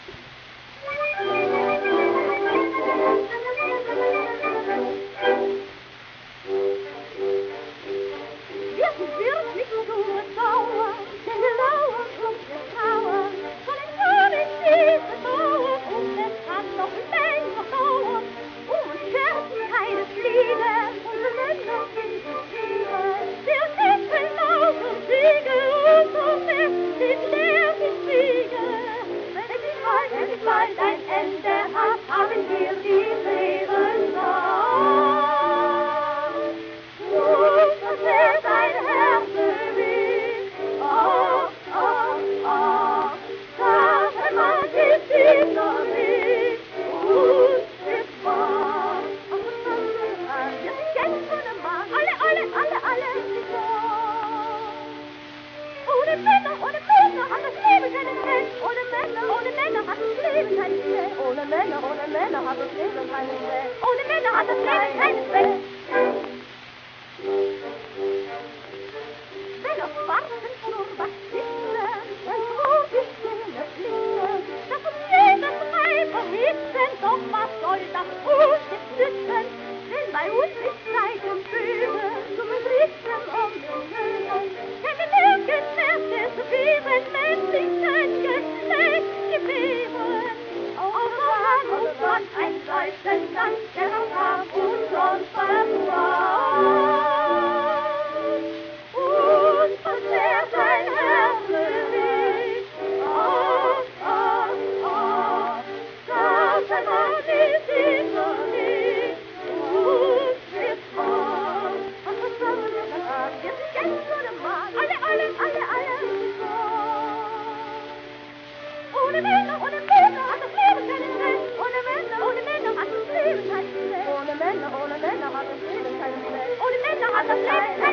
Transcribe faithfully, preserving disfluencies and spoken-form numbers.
Ohne Männer, ohne Männer hat das Leben keinen Zweck. Ohne Männer hat das Leben keinen Zweck. Wenn auf schwarzen Schnurrbart sitzen, ein ruhig schöne Blitzen, dass uns jedes Mal vermissen, doch was soll das uns jetzt nützen, wenn bei uns ist Zeit und Bühne, zum Richten um den Höhen, keine Möglichkeit mehr zu geben, wenn sie kein Geschlecht gewähren. Und Gott ein Leuchten, das der Kampf uns uns vertraut. Und verzehrt sein Herz bewegt. Oh, oh, oh, das ermacht die Seele nicht. Und wird vor. Was sollen wir sagen? Wir sind jetzt oder Mann. Alle, alle, alle, alle. Ohne Männer, ohne Männer hat das Leben keinen Zweck. Ohne Männer, ohne Männer hat das Leben keinen Zweck. Ohne Männer, ohne Männer hat das Leben keinen Zweck. Ohne Männer hat das Leben keinen Zweck.